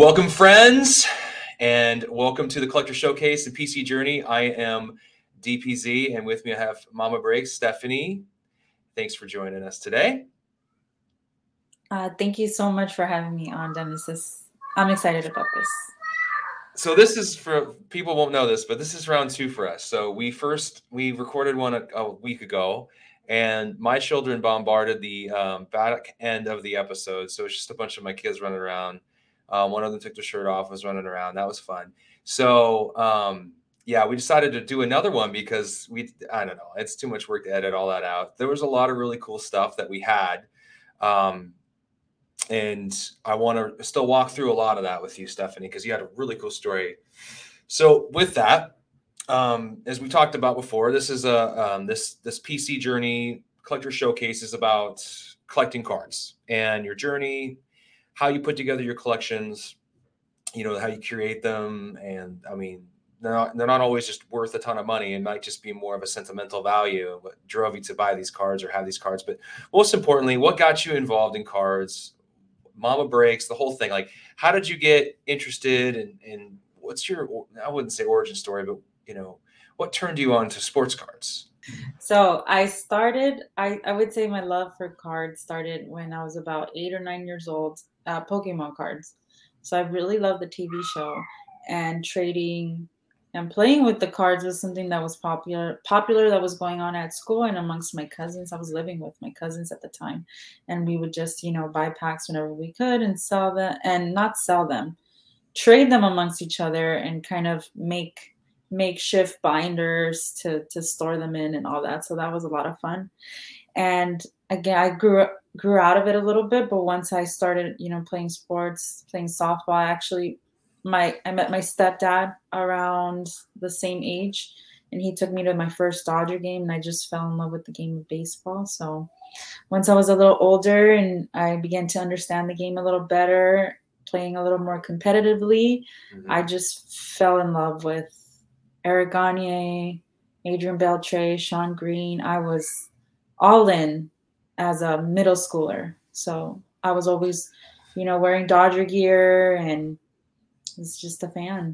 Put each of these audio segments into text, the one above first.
Welcome, friends, and welcome to the Collector Showcase, the PC Journey. I am DPZ, and with me I have Mama Breaks, Stephanie. Thanks for joining us today. Thank you so much for having me on, Dennis. I'm excited about this. So this is for people won't know this, but this is round 2 for us. So we recorded one a week ago, and my children bombarded the back end of the episode. So it's just a bunch of my kids running around. One of them took their shirt off, was running around. That was fun. So yeah, we decided to do another one because I don't know, it's too much work to edit all that out. There was a lot of really cool stuff that we had. And I want to still walk through a lot of that with you, Stephanie, because you had a really cool story. So with that, as we talked about before, this is this PC Journey Collector Showcase is about collecting cards and your journey, how you put together your collections, how you curate them. And I mean, they're not always just worth a ton of money. It might just be more of a sentimental value, what drove you to buy these cards or have these cards. But most importantly, what got you involved in cards? Mama Breaks, the whole thing. Like, how did you get interested and what's your, I wouldn't say origin story, but what turned you on to sports cards? So I would say my love for cards started when I was about 8 or 9 years old, Pokemon cards. So I really loved the TV show, and trading and playing with the cards was something that was popular that was going on at school and amongst my cousins. I was living with my cousins at the time, and we would just, buy packs whenever we could and sell them, and not sell them, trade them amongst each other, and kind of make makeshift binders to store them in and all that. So that was a lot of fun. And again, I grew out of it a little bit, but once I started, playing sports, playing softball, I met my stepdad around the same age, and he took me to my first Dodger game, and I just fell in love with the game of baseball. So once I was a little older and I began to understand the game a little better, playing a little more competitively, I just fell in love with Eric Gagne, Adrian Beltre, Sean Green. I was all in as a middle schooler. So I was always, wearing Dodger gear and was just a fan.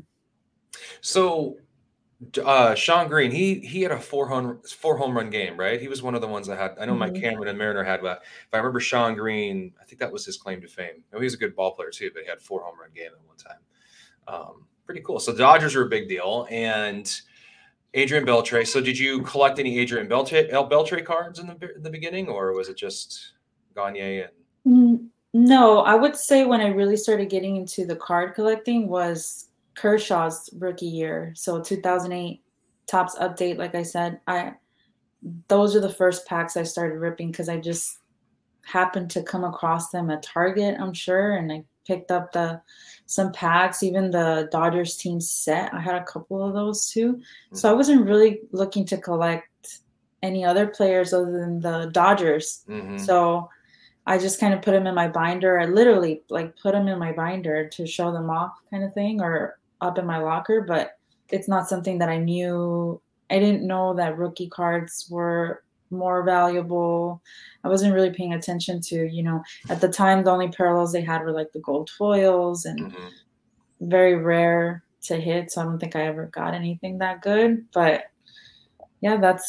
So Sean Green, he had a four home run game, right? He was one of the ones I had. I know Mike Cameron and Mariner had, but if I remember Sean Green, I think that was his claim to fame. He was a good ball player too, but he had 4 home run game at one time. Pretty cool. So the Dodgers are a big deal, and Adrian Beltre. So did you collect any Adrian Beltre cards in the beginning, or was it just Gagne and? No, I would say when I really started getting into the card collecting was Kershaw's rookie year. So 2008 Topps update, like I said, those are the first packs I started ripping because I just happened to come across them at Target, I'm sure, and I picked up some packs, even the Dodgers team set. I had a couple of those too. So I wasn't really looking to collect any other players other than the Dodgers. So I just kind of put them in my binder. I literally put them in my binder to show them off, kind of thing, or up in my locker. But it's not something that I knew. I didn't know that rookie cards were more valuable. I wasn't really paying attention to, at the time, the only parallels they had were like the gold foils and very rare to hit. So I don't think I ever got anything that good. But yeah, that's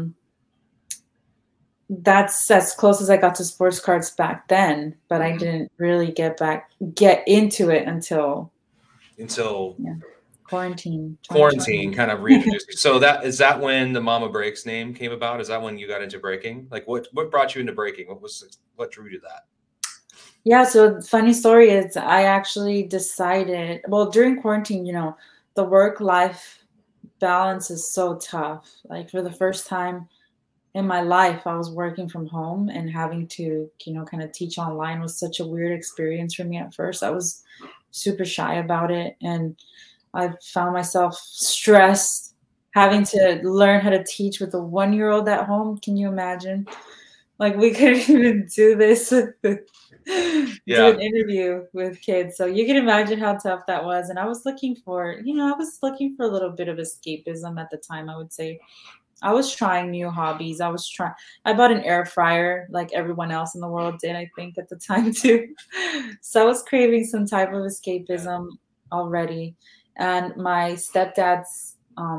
as close as I got to sports cards back then, but I didn't really get into it until quarantine kind of reintroduced you. So is that when the Mama Breaks name came about? Is that when you got into breaking? Like what brought you into breaking? What drew you to that? Yeah, so funny story is I actually decided, well, during quarantine, the work-life balance is so tough. Like for the first time in my life, I was working from home, and having to, kind of teach online was such a weird experience for me at first. I was super shy about it, and I found myself stressed having to learn how to teach with a 1-year-old at home. Can you imagine? Like we couldn't even do this, do an interview with kids. So you can imagine how tough that was. And I was looking for, a little bit of escapism at the time, I would say. I was trying new hobbies. I bought an air fryer like everyone else in the world did, I think, at the time too. So I was craving some type of Yeah. escapism already. And my stepdad's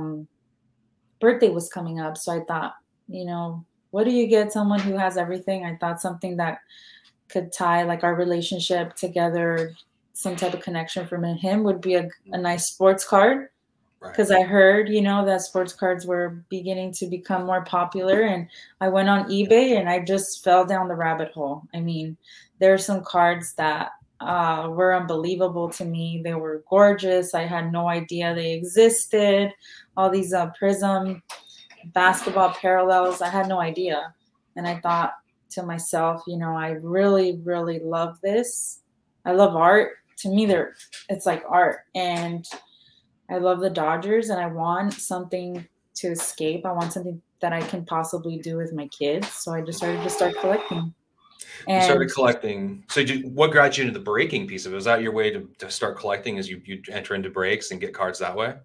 birthday was coming up. So I thought, you know, what do you get someone who has everything? I thought something that could tie like our relationship together, some type of connection from him would be a nice sports card. Right. Because I heard, that sports cards were beginning to become more popular. And I went on eBay and I just fell down the rabbit hole. I mean, there are some cards that were unbelievable to me. They were gorgeous. I had no idea they existed. All these Prism basketball parallels, I had no idea. And I thought to myself, I really, really love this. I love art. To me, it's like art. And I love the Dodgers and I want something to escape. I want something that I can possibly do with my kids. So I decided to start collecting. You started And collecting. So what got you into the breaking piece of it? Was that your way to start collecting as you enter into breaks and get cards that way?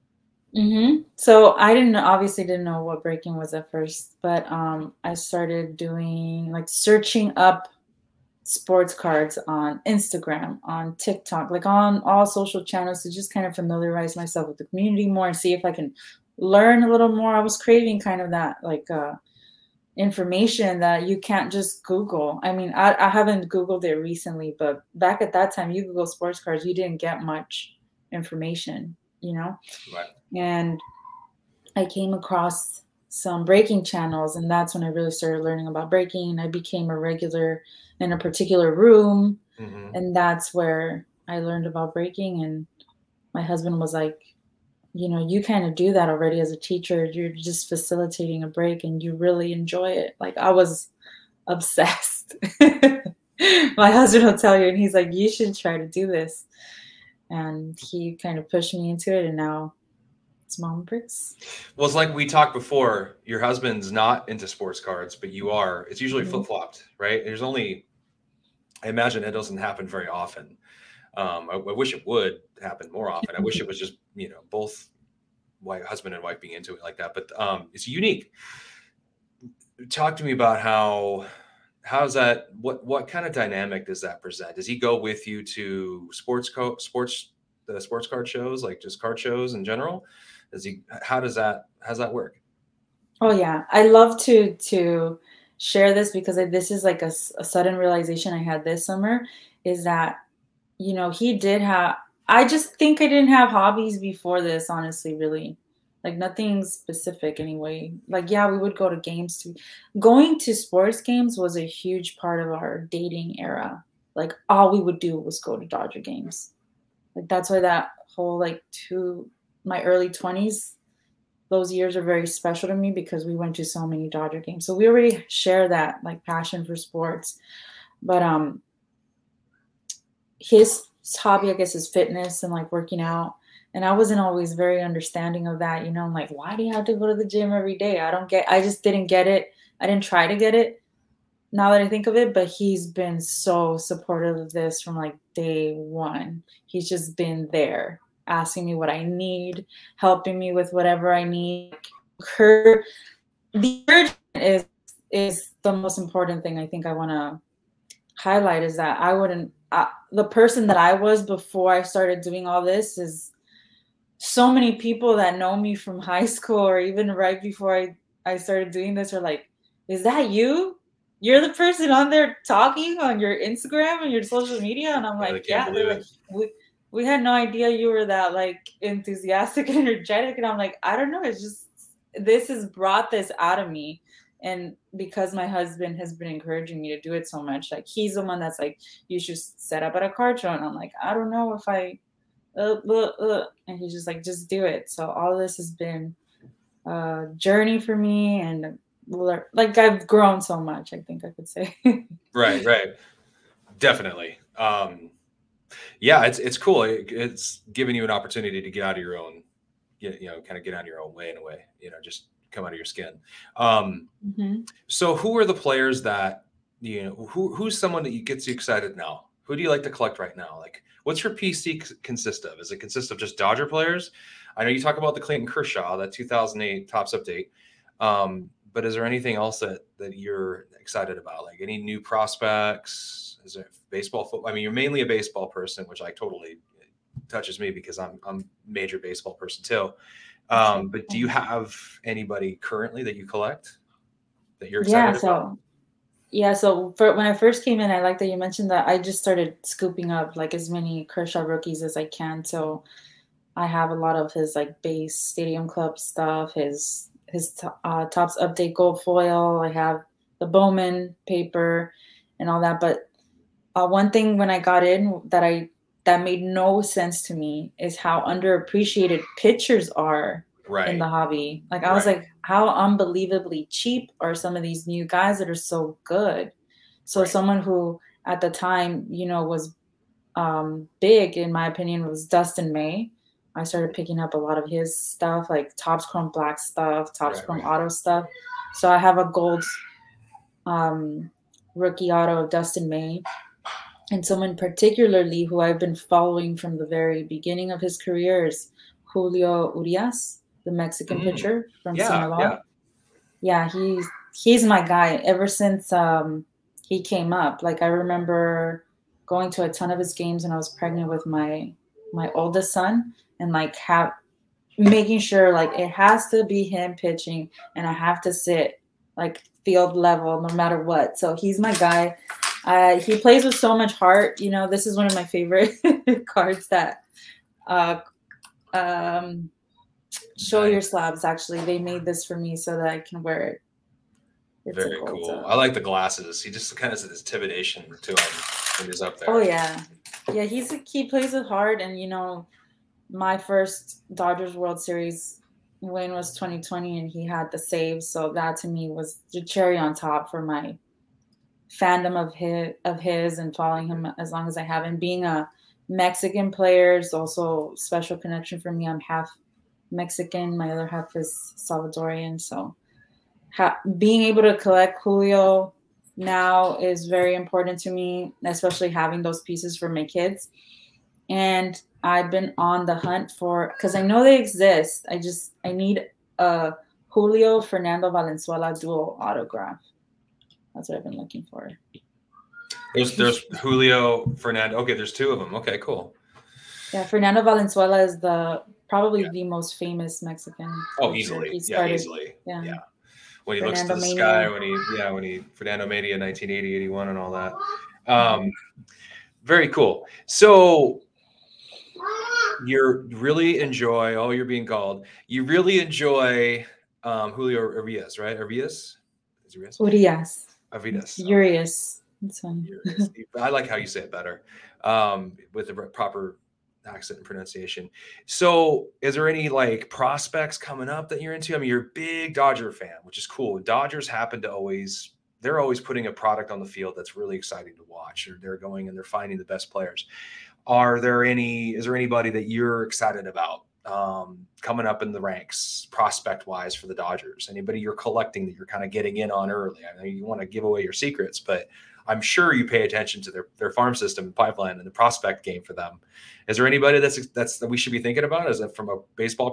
so I obviously didn't know what breaking was at first, but I started doing like searching up sports cards on Instagram, on TikTok, like on all social channels to just kind of familiarize myself with the community more and see if I can learn a little more. I was craving kind of that like information that you can't just Google. I mean, I haven't Googled it recently, but back at that time, you Google sports cards, you didn't get much information, Right. And I came across some breaking channels, and that's when I really started learning about breaking. I became a regular in a particular room, Hmm. and that's where I learned about breaking. And my husband was like, you kind of do that already as a teacher. You're just facilitating a break, and you really enjoy it. Like I was obsessed. My husband will tell you, and he's like, you should try to do this. And he kind of pushed me into it, and now it's Mom Bricks. Well, it's like we talked before. Your husband's not into sports cards, but you are. It's usually Mhm. flip flopped, right? I imagine it doesn't happen very often. I wish it would happen more often. I wish it was just, both husband and wife being into it like that. But it's unique. Talk to me about how's that? What kind of dynamic does that present? Does he go with you to the sports card shows, like just card shows in general? Does he? How's that work? Oh yeah, I love to share this because this is like a sudden realization I had this summer is that he did have. I just think I didn't have hobbies before this, honestly, really. Like nothing specific anyway. Like yeah, we would go to games too. Going to sports games was a huge part of our dating era. Like all we would do was go to Dodger games. Like that's why that whole like to my early 20s, those years are very special to me because we went to so many Dodger games. So we already share that like passion for sports. But his hobby, I guess, is fitness and like working out. And I wasn't always very understanding of that. I'm like, why do you have to go to the gym every day? I just didn't get it. I didn't try to get it now that I think of it, but he's been so supportive of this from like day one. He's just been there asking me what I need, helping me with whatever I need. Her the urgent is the most important thing I think I want to highlight is that I wouldn't the person that I was before I started doing all this is so many people that know me from high school or even right before I started doing this are like, is that you? You're the person on there talking on your Instagram and your social media? And I'm I like, can't yeah. They're believe like, it. we had no idea you were that like enthusiastic and energetic. And I'm like, I don't know. It's just this has brought this out of me. And because my husband has been encouraging me to do it so much, like he's the one that's like, you should set up at a card show. And I'm like, I don't know if and he's just like, just do it. So all this has been a journey for me, and like I've grown so much. I think I could say. Right, right, definitely. Yeah, it's cool. It's giving you an opportunity to get out of your own, kind of get out of your own way in a way. Just come out of your skin. Um, hmm so who are the players that who's someone that gets you excited now? Who do you like to collect right now? Like, what's your PC consist of? Is it consist of just Dodger players? I know you talk about the Clayton Kershaw, that 2008 Topps update. But is there anything else that you're excited about? Like any new prospects? Is there baseball, football? I mean, you're mainly a baseball person, which I totally touches me because I'm a major baseball person too. But do you have anybody currently that you collect that you're Yeah, excited about? so yeah, so for when I first came in, I like that you mentioned that I just started scooping up like as many Kershaw rookies as I can. So I have a lot of his like base Stadium Club stuff, Topps Update Gold foil. I have the Bowman paper and all that. But one thing when I got in that made no sense to me is how underappreciated pitchers are in Right, the hobby. Like I was right, like, how unbelievably cheap are some of these new guys that are so good? So right. someone who at the time, was big in my opinion was Dustin May. I started picking up a lot of his stuff, like Topps Chrome Black stuff, Topps Right, Chrome right. Auto stuff. So I have a gold um, rookie auto of Dustin May, and someone particularly who I've been following from the very beginning of his career is Julio Urias, the Mexican Mm, pitcher from yeah, Sinaloa. yeah. Yeah, he's my guy ever since he came up. Like I remember going to a ton of his games when I was pregnant with my oldest son, and like have making sure like it has to be him pitching and I have to sit like field level no matter what. So he's my guy. He plays with so much heart. This is one of my favorite cards that uh, um, show your Nice. slabs. Actually, they made this for me so that I can wear it. It's a Very gold. cool. I like the glasses. He just kind of has this intimidation to him when he's up Oh there. yeah, yeah. He plays with heart, and my first Dodgers World Series win was 2020, and he had the save. So that to me was the cherry on top for my fandom of his and following him as long as I have. And being a Mexican player is also a special connection for me. I'm half Mexican, my other half is Salvadorian. So being able to collect Julio now is very important to me, especially having those pieces for my kids. And I've been on the hunt because I know they exist. I need a Julio Fernando Valenzuela dual autograph. That's what I've been looking for. There's Julio Fernando. Okay, there's two of them. Okay, cool. Yeah, Fernando Valenzuela is probably Yeah. the most famous Mexican Oh, pitcher. easily. He Yeah, started, easily. yeah, Yeah. When he looks to Fernando the sky, Mania. when he Fernando Mania 1980, 81 and all that. Mhm. Very cool. So you really enjoy, oh, you're being called. You really enjoy Julio Arias, right? Arias? Is Arias? Urias. Arias. Okay. Urias. That's fine. Arias. I like how you say it better with the proper accent and pronunciation. So, is there any like prospects coming up that you're into? I mean, you're a big Dodger fan, which is cool. Dodgers happen to they're always putting a product on the field that's really exciting to watch, or they're going and they're finding the best players. Is there anybody that you're excited about coming up in the ranks prospect wise for the Dodgers? Anybody you're collecting that you're kind of getting in on early? I know you want to give away your secrets, but I'm sure you pay attention to their farm system and pipeline and the prospect game for them. Is there anybody that we should be thinking about? Is it from a baseball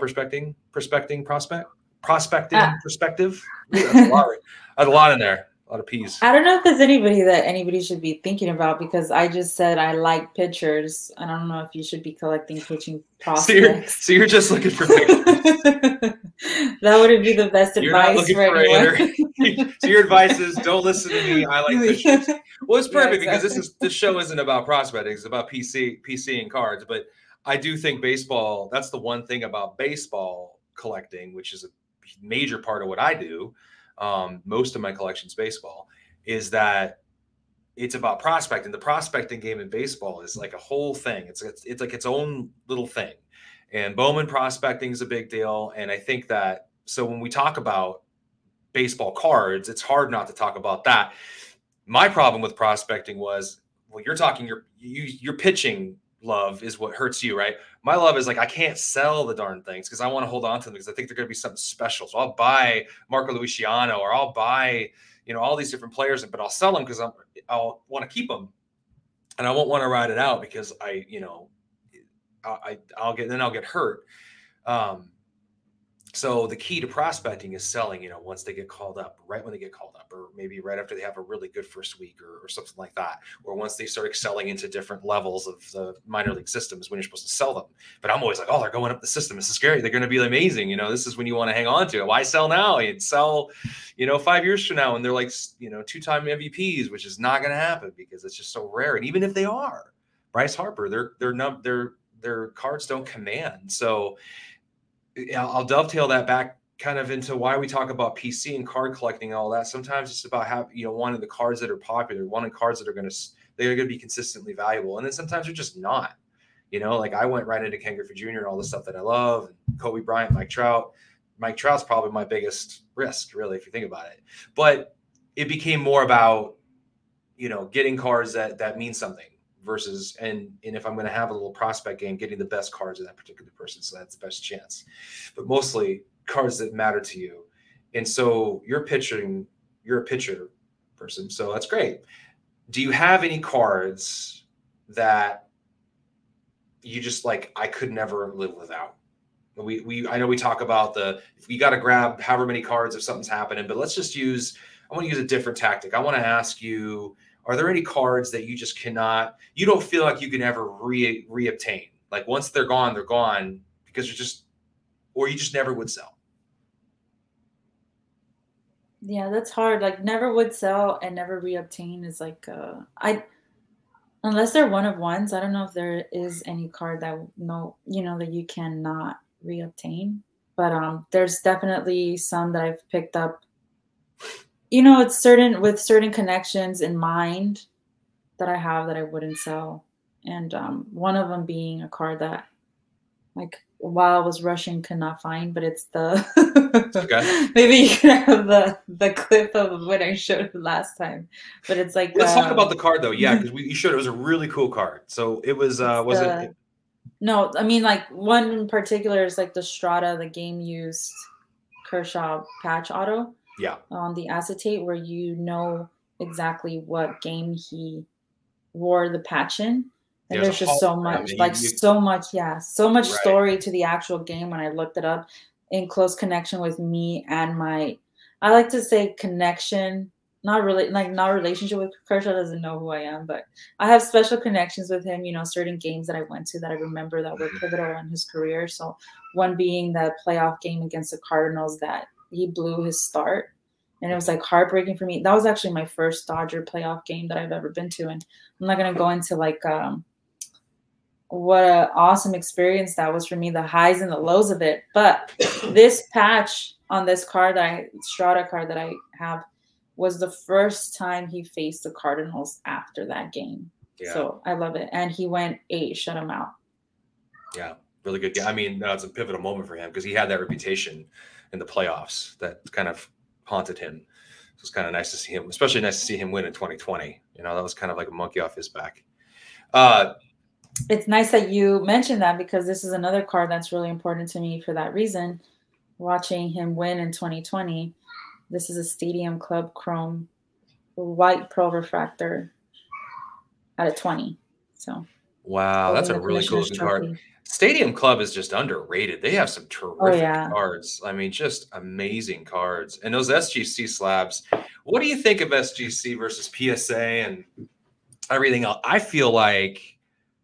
prospecting Uh, perspective? Ooh, that's a lot. That's a lot in there. A lot of P's. I don't know if there's anybody that anybody should be thinking about because I just said I like pitchers. I don't know if you should be collecting pitching prospects. So you're just looking for pitchers. That wouldn't be the best You're not advice looking for for a anyone. hitter. So your advice is don't listen to me. I like pitchers. Well, it's Yeah, perfect because exactly. this show isn't about prospecting. It's about PC and cards. But I do think baseball. That's the one thing about baseball collecting, which is a major part of what I do. Most of my collection's baseball. Is that it's about prospecting. The prospecting game in baseball is like a whole thing. It's like its own little thing. And Bowman prospecting is a big deal. And I think that so when we talk about baseball cards, it's hard not to talk about that. My problem with prospecting was, well, you're talking your pitching love is what hurts you, right? My love is like I can't sell the darn things because I want to hold on to them because I think they're going to be something special. So I'll buy Marco Luciano or I'll buy all these different players, but I'll sell them because I'll want to keep them and I won't want to ride it out because I'll get hurt. Um, So the key to prospecting is selling, once they get called up, right when they get called up, or maybe right after they have a really good first week or something like that, or once they start excelling into different levels of the minor league systems when you're supposed to sell them. But I'm always like, oh, they're going up the system. This is scary. They're going to be amazing. This is when you want to hang on to it. Why sell now? You'd sell, 5 years from now, and they're like, 2-time MVPs, which is not going to happen because it's just so rare. And even if they are, Bryce Harper, their cards don't command. So I'll dovetail that back kind of into why we talk about PC and card collecting and all that. Sometimes it's about wanting the cards that are popular, wanting cards that they're going to be consistently valuable. And then sometimes they're just not, like I went right into Ken Griffey Jr. and all the stuff that I love, and Kobe Bryant, Mike Trout. Mike Trout's probably my biggest risk, really, if you think about it. But it became more about, getting cards that mean something versus, and if I'm going to have a little prospect game, getting the best cards of that particular person. So that's the best chance, but mostly cards that matter to you. And so you're a pitcher person. So that's great. Do you have any cards that you just like, I could never live without? I know we talk about if you got to grab however many cards if something's happening, but I want to use a different tactic. I want to ask you, are there any cards that you just you don't feel like you can ever reobtain? Like once they're gone because you just never would sell. Yeah, that's hard. Like never would sell and never reobtain is like, unless they're one of ones, I don't know if there is any card that that you cannot reobtain. But there's definitely some that I've picked up. It's with certain connections in mind that I have that I wouldn't sell. And one of them being a card that, like, while I was rushing, could not find, but it's the Okay. Maybe you can have the clip of when I showed it last time. But it's like let's talk about the card though. Yeah, because you showed it was a really cool card. So it was No, I mean like one in particular is like the Strata, the game used Kershaw patch auto. Yeah. On the acetate, where exactly what game he wore the patch in. And there's just so much, so much story to the actual game when I looked it up, in close connection with me and I like to say connection, not really, like not relationship with Kershaw. Doesn't know who I am, but I have special connections with him, certain games that I went to that I remember that were pivotal in his career. So one being the playoff game against the Cardinals that he blew his start. And it was like heartbreaking for me. That was actually my first Dodger playoff game that I've ever been to. And I'm not going to go into like what an awesome experience that was for me, the highs and the lows of it. But this patch on this card, Strata card that I have, was the first time he faced the Cardinals after that game. Yeah. So I love it. And he went 8, shut him out. Yeah, really good game. I mean, that's a pivotal moment for him because he had that reputation in the playoffs that kind of haunted him. So it's kind of nice to see him, especially nice to see him win in 2020. That was kind of like a monkey off his back. It's nice that you mentioned that because this is another card that's really important to me for that reason. Watching him win in 2020, this is a Stadium Club Chrome white pearl refractor out of 20. So wow, that's a really cool looking card. Stadium Club is just underrated. They have some terrific cards. I mean, just amazing cards. And those SGC slabs. What do you think of SGC versus PSA and everything else? I feel like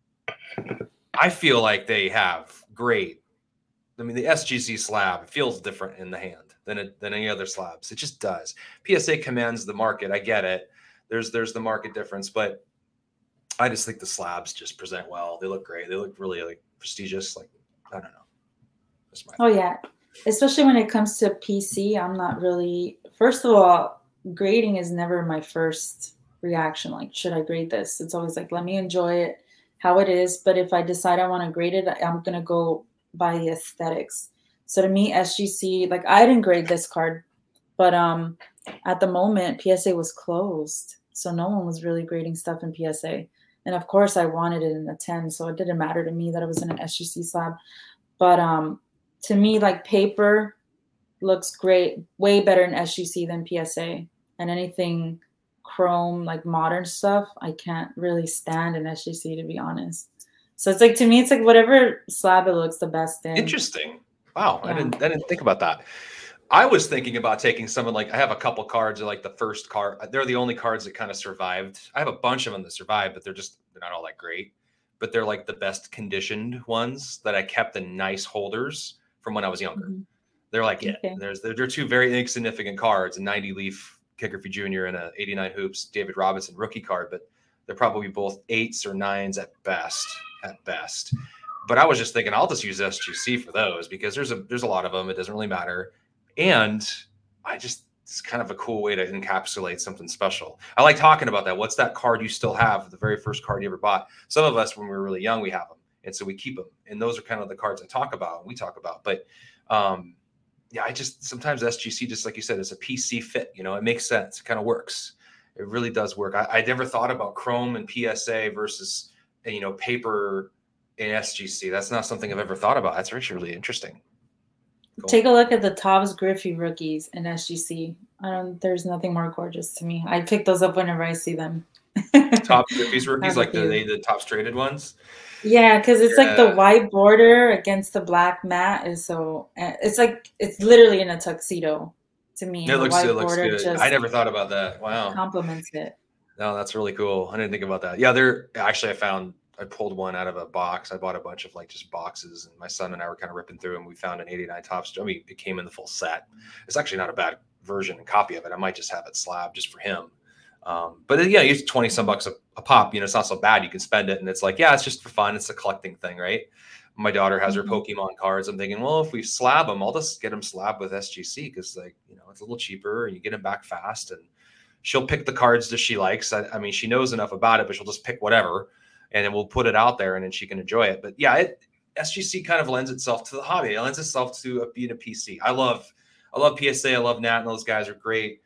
they have great. I mean, the SGC slab feels different in the hand than any other slabs. It just does. PSA commands the market. I get it. There's the market difference, but I just think the slabs just present well. They look great. They look really like prestigious. Like, I don't know. Yeah. Especially when it comes to PC, I'm not really, first of all, grading is never my first reaction. Like, should I grade this? It's always like, let me enjoy it how it is. But if I decide I want to grade it, I'm going to go by the aesthetics. So to me, SGC, like I didn't grade this card, but at the moment, PSA was closed. So no one was really grading stuff in PSA. And of course, I wanted it in a 10, so it didn't matter to me that it was in an SGC slab. But to me, like paper looks great, way better in SGC than PSA. And anything chrome, like modern stuff, I can't really stand in SGC, to be honest. So it's like, to me, it's like whatever slab it looks the best in. Interesting. Wow, Yeah. I didn't think about that. I was thinking about taking someone like I have a couple cards like the first card. They're the only cards that kind of survived. I have a bunch of them that survived, but they're not all that great. But they're like the best conditioned ones that I kept in nice holders from when I was younger. Mhm. They're like it. Okay. They're two very insignificant cards, a 90 leaf Ken Griffey Jr. and a 89 hoops David Robinson rookie card, but they're probably both eights or nines at best. At best. But I was just thinking I'll just use SGC for those because there's a lot of them. It doesn't really matter. And I just it's kind of a cool way to encapsulate something special. I like talking about that. What's that card you still have? The very first card you ever bought. Some of us, when we were really young, we have them, and so we keep them. And those are kind of the cards I talk about. And we talk about, but yeah, I just sometimes SGC, just like you said, is a PC fit. You know, it makes sense. It kind of works. It really does work. I never thought about Chrome and PSA versus paper in SGC. That's not something I've ever thought about. That's actually really interesting. Cool. Take a look at the Topps Griffey rookies in SGC. There's nothing more gorgeous to me. I pick those up whenever I see them. Topps Griffey's I rookies, have a like few. the Topps traded ones. Yeah, because it's like the Yeah, white border against the black mat is so. It's like it's literally in a tuxedo to me, and the it white looks border good. I just never thought about that. Wow. complements it. No, that's really cool. I didn't think about that. Yeah, I pulled one out of a box. I bought a bunch of like just boxes, and my son and I were kind of ripping through, and we found an 89 Topps. I mean, it came in the full set. It's actually not a bad version and copy of it. I might just have it slabbed just for him. But yeah, it's 20 some bucks a pop. It's not so bad. You can spend it, and it's like, yeah, it's just for fun. It's a collecting thing, right? My daughter has her Mhm. Pokemon cards. I'm thinking, well, if we slab them, I'll just get them slabbed with SGC because, like, it's a little cheaper and you get them back fast. And she'll pick the cards that she likes. I mean, she knows enough about it, but she'll just pick whatever, and then we'll put it out there, and then she can enjoy it. But yeah, SGC kind of lends itself to the hobby. It lends itself to being a PC. I love PSA. I love Nat, and those guys are great.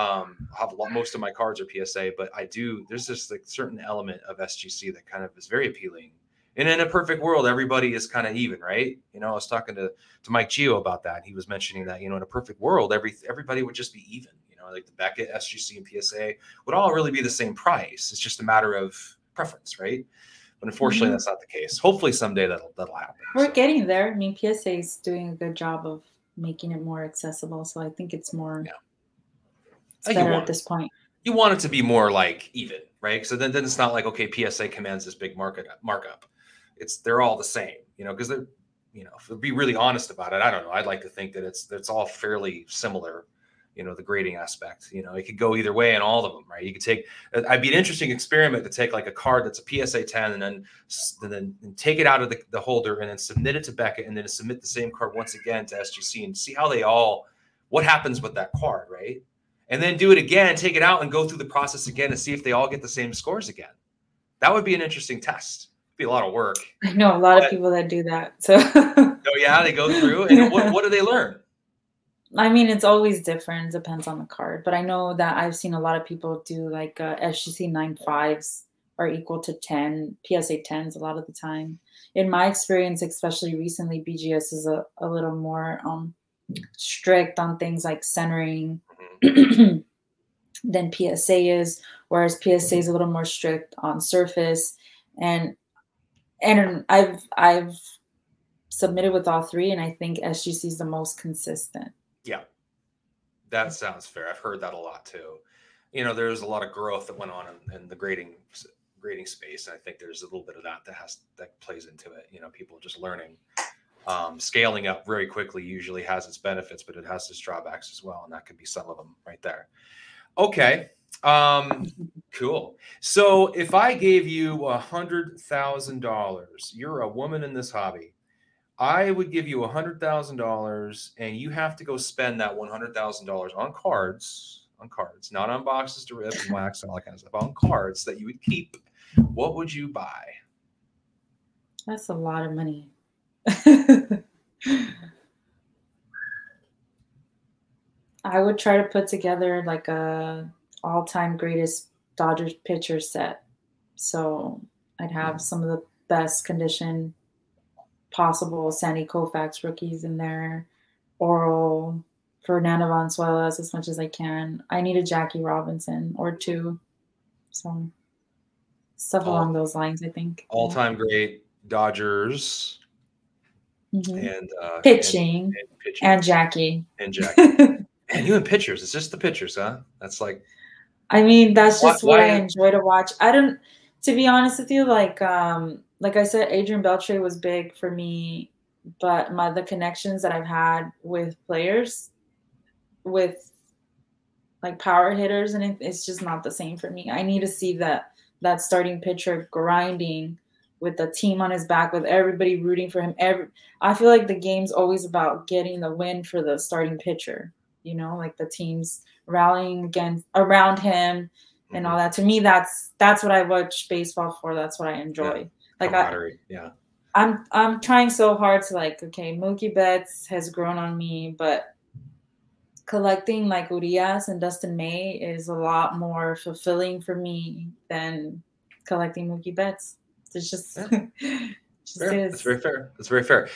Most of my cards are PSA, but there's this like certain element of SGC that kind of is very appealing. And in a perfect world, everybody is kind of even, right? I was talking to Mike Geo about that. He was mentioning that, in a perfect world, everybody would just be even. Like the Beckett, SGC, and PSA would all really be the same price. It's just a matter of preference, right? But unfortunately, Mhm. that's not the case. Hopefully, someday that'll happen. We're So getting there. I mean, PSA is doing a good job of making it more accessible, so I think yeah, it's you better at want this point. it to be more like even, right? So then it's not like, okay, PSA commands this big markup. They're all the same, because they're, if we be really honest about it, I don't know. I'd like to think that it's all fairly similar. The grading aspect. It could go either way in all of them, right? You could take. I'd be an interesting experiment to take like a card that's a PSA 10 and then take it out of the holder and then submit it to Beckett and then submit the same card once again to SGC and see what happens with that card, right? And then do it again, take it out and go through the process again and see if they all get the same scores again. That would be an interesting test. It'd be a lot of work. I know a lot of But people that do that. So oh yeah, they go through and what do they learn? I mean, it's always different, depends on the card. But I know that I've seen a lot of people do like SGC 9.5s are equal to 10, PSA 10s a lot of the time. In my experience, especially recently, BGS is a little more strict on things like centering than PSA is, whereas PSA is a little more strict on surface. And I've submitted with all three, and I think SGC is the most consistent. Yeah, that sounds fair. I've heard that a lot too. There's a lot of growth that went on in the grading space, and I think there's a little bit of that plays into it. People just learning. Scaling up very quickly usually has its benefits, but it has its drawbacks as well, and that could be some of them right there. Okay. Cool. So if I gave you $100,000, you're a woman in this hobby. I would give you $100,000, and you have to go spend that $100,000 on cards, not on boxes to rip and wax and all that kind of stuff, on cards that you would keep. What would you buy? That's a lot of money. I would try to put together like a all-time greatest Dodgers pitcher set. So I'd have some of the best condition possible Sandy Koufax rookies in there, Oral, Fernando Valenzuelas as much as I can. I need a Jackie Robinson or two. So stuff All along those lines, I think. Yeah. all-time great Dodgers Mhm. and Pitching pitching and Jackie. and Jackie. And you in pitchers. It's just the pitchers, huh? That's like I mean, that's why just what I why enjoy to watch. I don't To be honest with you, like I said, Adrian Beltre was big for me, but the connections that I've had with players, with like power hitters, and it's just not the same for me. I need to see that starting pitcher grinding with the team on his back, with everybody rooting for him. I feel like the game's always about getting the win for the starting pitcher. Like the teams rallying against around him and all Mhm. that. To me, that's what I watch baseball for. That's what I Yeah, enjoy. Like camaraderie. Yeah. I'm trying so hard to like, okay, Mookie Betts has grown on me, but collecting like Urias and Dustin May is a lot more fulfilling for me than collecting Mookie Betts. It's just, Yeah. just Fair. That's is. very fair. That's very fair.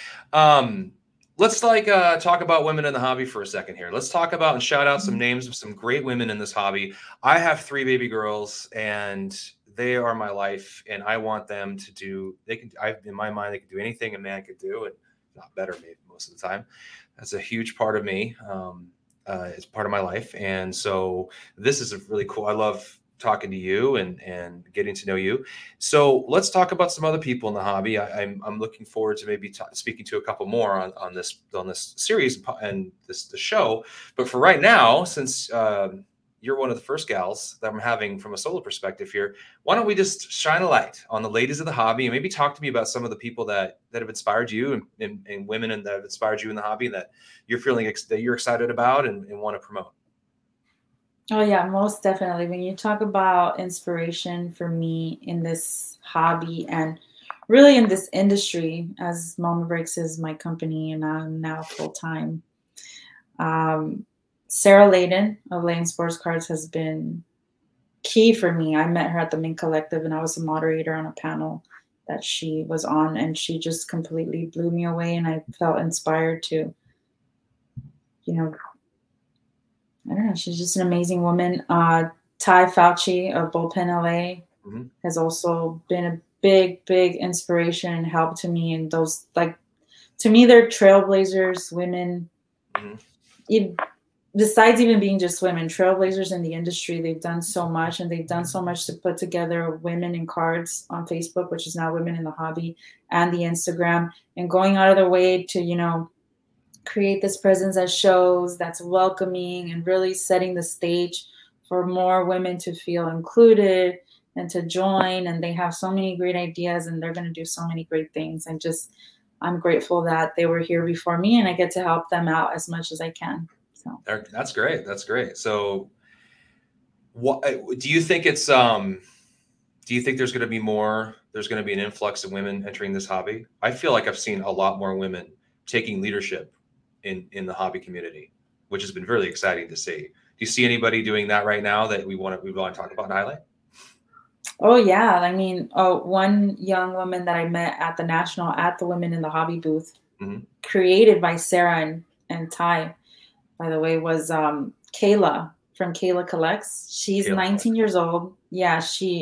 Let's talk about women in the hobby for a second here. Let's talk about and shout out some Mhm. names of some great women in this hobby. I have 3 baby girls, and they are my life, and I want them to do. They can. In my mind, they can do anything a man could do, and not better, maybe most of the time. That's a huge part of me. It's part of my life, and so this is a really cool. I love talking to you and getting to know you. So let's talk about some other people in the hobby. I'm looking forward to maybe speaking to a couple more on this series and the show. But for right now, since you're one of the first gals that I'm having from a solo perspective here, why don't we just shine a light on the ladies of the hobby and maybe talk to me about some of the people that have inspired you and women and that have inspired you in the hobby that you're feeling that you're excited about and want to promote. Oh yeah, most definitely. When you talk about inspiration for me in this hobby and really in this industry, as Mama Breaks is my company and I'm now full time. Um, Sarah Layden of Lane Sports Cards has been key for me. I met her at the Mint Collective and I was a moderator on a panel that she was on, and she just completely blew me away, and I felt inspired to, you know, I don't know, she's just an amazing woman. Ty Fauci of Bullpen LA Mhm. has also been a big, big inspiration and help to me. And those, like, to me, they're trailblazers, women, Mhm. even, besides even being just women, trailblazers in the industry. They've done so much, and they've done so much to put together women in cards on Facebook, which is now Women in the Hobby, and the Instagram, and going out of their way to, create this presence at shows that's welcoming and really setting the stage for more women to feel included and to join. And they have so many great ideas, and they're going to do so many great things. I'm grateful that they were here before me, and I get to help them out as much as I can. So. That's great. That's great. So, what do you think it's do you think there's going to be more there's going to be an influx of women entering this hobby? I feel like I've seen a lot more women taking leadership in the hobby community, which has been really exciting to see. Do you see anybody doing that right now that we want to talk about and highlight? Oh yeah, I mean, one young woman that I met at the national at the Women in the Hobby booth, Hmm. created by Sarah and Ty, by the way, was Kayla from Kayla Collects. She's Kayla 19 Collects. years old. Yeah,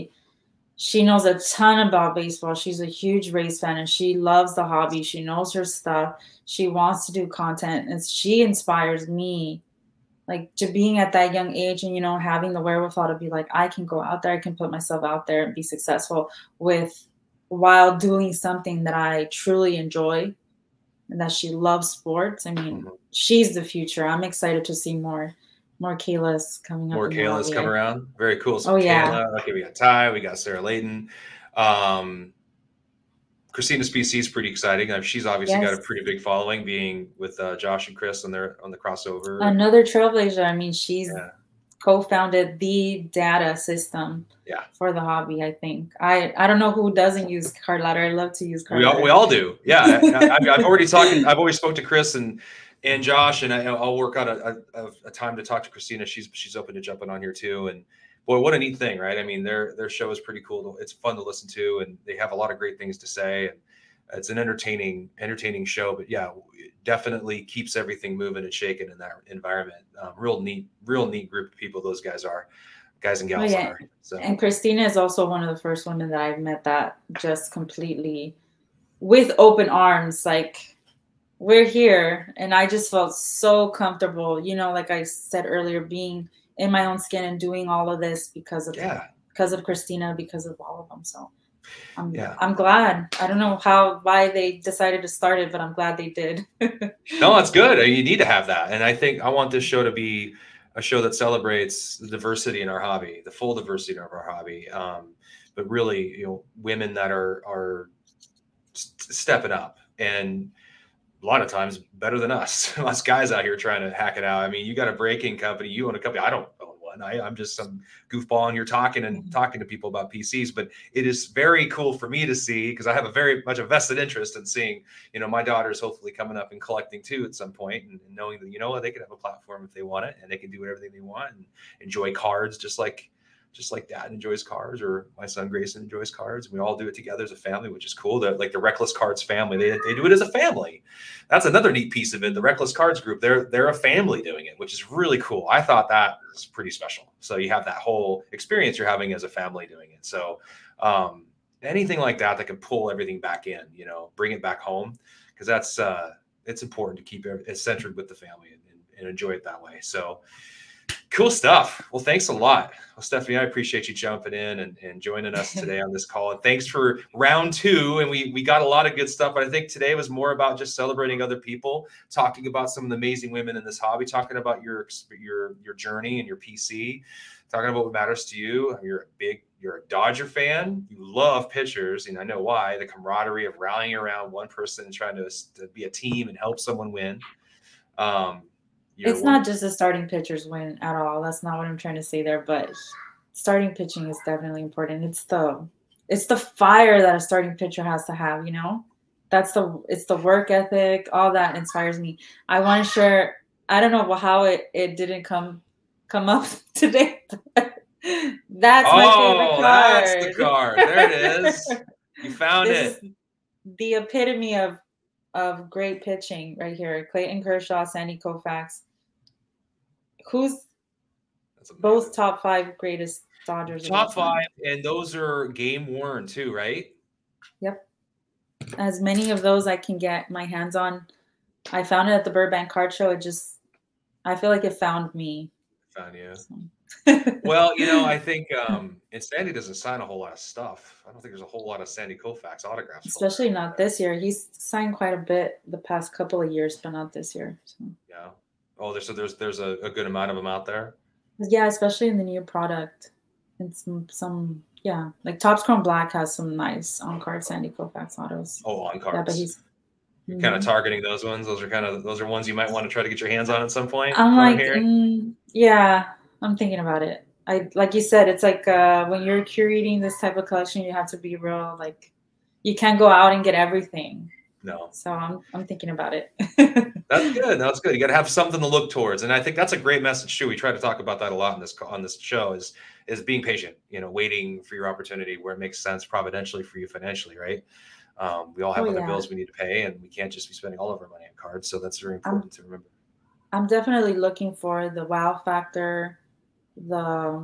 she knows a ton about baseball. She's a huge race fan, and she loves the hobby. She knows her stuff. She wants to do content, and she inspires me, like, to being at that young age and, having the wherewithal to be like, I can go out there, I can put myself out there and be successful with while doing something that I truly enjoy, and that she loves sports. I mean, Mhm. she's the future. I'm excited to see more Kayla's coming up More in the Kayla's hobby. come around. Very cool. So Oh yeah. Kayla, okay, we got Ty, we got Sarah Layden. Um, Christina Species is pretty exciting. She's obviously got a Yes. pretty big following, being with Josh and Chris on the crossover, and Another trailblazer. I mean, she's yeah, co-founded the data system yeah. for the hobby, I think. I don't know who doesn't use Card Ladder. I love to use Card We Ladder. all do. Yeah, I've already talking. I've always spoke to Chris and Josh, and I'll work out a time to talk to Christina. She's open to jumping on here too. And boy, what a neat thing, right? I mean, their show is pretty cool. It's fun to listen to, and they have a lot of great things to say. And it's an entertaining show. But yeah, it definitely keeps everything moving and shaking in that environment. Real neat group of people. Those guys and Oh gals yeah. are. So And Christina is also one of the first women that I've met that just completely with open arms, like, we're here, and I just felt so comfortable, like I said earlier, being in my own skin and doing all of this Yeah. because of Christina, because of all of them. So Yeah. I'm glad. I don't know why they decided to start it, but I'm glad they did. No, it's good. You need to have that. And I think I want this show to be a show that celebrates the diversity in our hobby, the full diversity of our hobby. But really, women that are stepping up, and a lot of times better than us. Us guys out here trying to hack it out. I mean, you got a breaking company, you own a company. I don't own one. I'm just some goofball in here talking to people about PCs. But it is very cool for me to see, because I have a very much a vested interest in seeing, my daughter's hopefully coming up and collecting too at some point, and knowing that, they could have a platform if they want it, and they can do everything they want and enjoy cards just like dad enjoys cars, or my son Grayson enjoys cards. We all do it together as a family, which is cool. That, like, the Reckless Cards family, they do it as a family. That's another neat piece of it. The Reckless Cards group, they're a family doing it, which is really cool. I thought that was pretty special. So you have that whole experience you're having as a family doing it. So anything like that can pull everything back in, bring it back home, because that's it's important to keep it centered with the family and enjoy it that way. So cool stuff. Well, thanks a lot. Well, Stephanie, I appreciate you jumping in and joining us today on this call. And thanks for round two. And we got a lot of good stuff, but I think today was more about just celebrating other people, talking about some of the amazing women in this hobby, talking about your journey and your PC, talking about what matters to you. You're a Dodger fan. You love pitchers, and I know why. The camaraderie of rallying around one person and trying to be a team and help someone win. You're It's one not just the starting pitchers win at all. That's not what I'm trying to say there, but starting pitching is definitely important. It's the fire that a starting pitcher has to have, it's the work ethic, all that inspires me. I want to share, I don't know how it didn't come up today. That's my favorite Oh, that's the card. card. There it is. You found This it. is the epitome of great pitching right here. Clayton Kershaw, Sandy Koufax. Who's That's amazing. both top 5 greatest Dodgers of all Top time. 5, and those are game worn too, right? Yep. As many of those I can get my hands on. I found it at the Burbank Card Show. I feel like it found me. Found you. So. Well, I think and Sandy doesn't sign a whole lot of stuff. I don't think there's a whole lot of Sandy Koufax autographs. Especially not this year. He's signed quite a bit the past couple of years, but not this year. So. Yeah. Oh, there's a good amount of them out there. Yeah, especially in the new product. And some like Topps Chrome Black has some nice on-card Sandy Koufax autos. Oh, on cards. Yeah, but he's kind of targeting those ones. Those are ones you might want to try to get your hands on at some point. I'm like, yeah, I'm thinking about it. Like you said, it's like when you're curating this type of collection, you have to be real. Like, you can't go out and get everything. No. So I'm thinking about it. That's good. That's good. You got to have something to look towards, and I think that's a great message too. We try to talk about that a lot on this show. Is being patient. Waiting for your opportunity where it makes sense providentially for you financially, right? We all have other bills we need to pay, and we can't just be spending all of our money on cards. So that's very important to remember. I'm definitely looking for the wow factor, the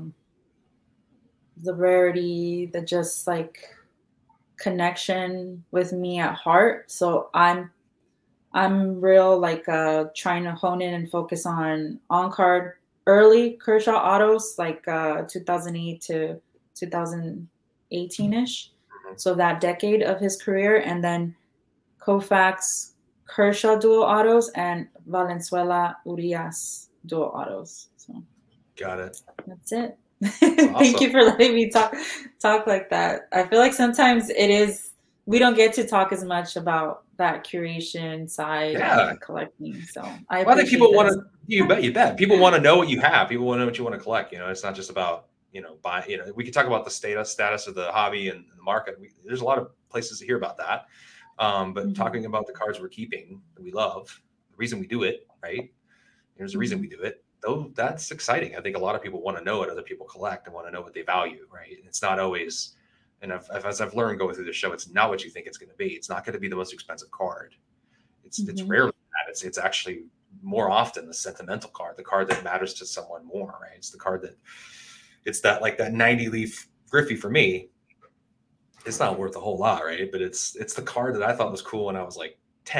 rarity, the just like connection with me at heart. So I'm real like trying to hone in and focus on card early Kershaw autos, like 2008 to 2018-ish. So that decade of his career, and then Koufax Kershaw dual autos and Valenzuela Urias dual autos. So got it. That's it. That's Thank you for letting me talk like that. I feel like sometimes we don't get to talk as much about that curation side of collecting. So I think people want to. You bet. People want to know what you have. People want to know what you want to collect. It's not just about buy. We can talk about the status of the hobby and the market. There's a lot of places to hear about that. But talking about the cards we're keeping that we love, the reason we do it, right? There's a reason we do it. Though that's exciting. I think a lot of people want to know what other people collect and want to know what they value, right? And it's not always, and as I've learned going through the show, it's not what you think it's going to be. It's not going to be the most expensive card. It's rarely that. It's actually more often the sentimental card, the card that matters to someone more, right? It's the card it's that 90 leaf Griffey for me. It's not worth a whole lot, right? But it's the card that I thought was cool when I was like 10,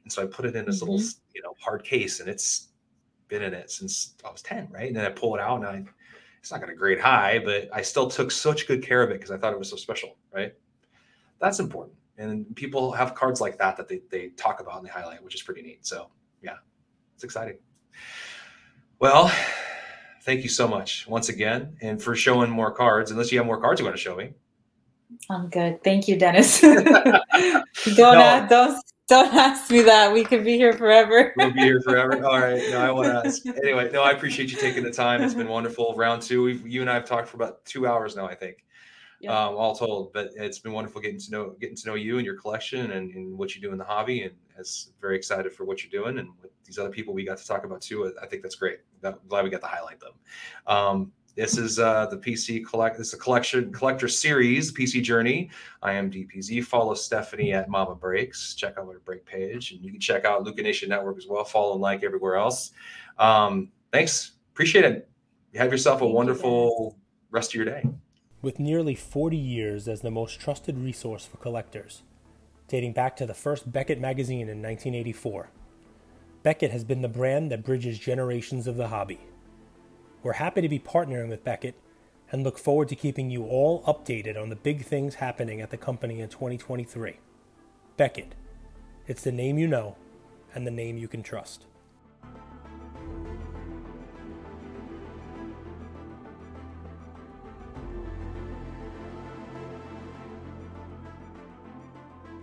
And so I put it in this little, Mm-hmm. hard case, and it's been in it since I was 10, right? And then I pull it out, and it's not going to grade high, but I still took such good care of it because I thought it was so special, right? That's important. And people have cards like that they talk about and they highlight, which is pretty neat. So yeah, it's exciting. Well, thank you so much once again, and for showing more cards. Unless you have more cards you want to show me. I'm good. Thank you, Dennis. Don't No, ask, don't ask me that. We could be here forever. we'll be here forever. All right. No, I want to ask. Anyway, no, I appreciate you taking the time. It's been wonderful. Round two. You and I have talked for about 2 hours now, I think, Yep. all told. But it's been wonderful getting to know you and your collection and what you do in the hobby. And as very excited for what you're doing and with these other people we got to talk about too. I think that's great. I'm glad we got to highlight them. This is the PC collect. This is a collector series, PC Journey. I am DPZ. Follow Stephanie at Mama Breaks. Check out our break page, and you can check out Luca Nation Network as well. Follow and like everywhere else. Thanks, appreciate it. You have yourself a wonderful rest of your day. With nearly 40 years as the most trusted resource for collectors, dating back to the first Beckett magazine in 1984, Beckett has been the brand that bridges generations of the hobby. We're happy to be partnering with Beckett and look forward to keeping you all updated on the big things happening at the company in 2023. Beckett. It's the name you know and the name you can trust.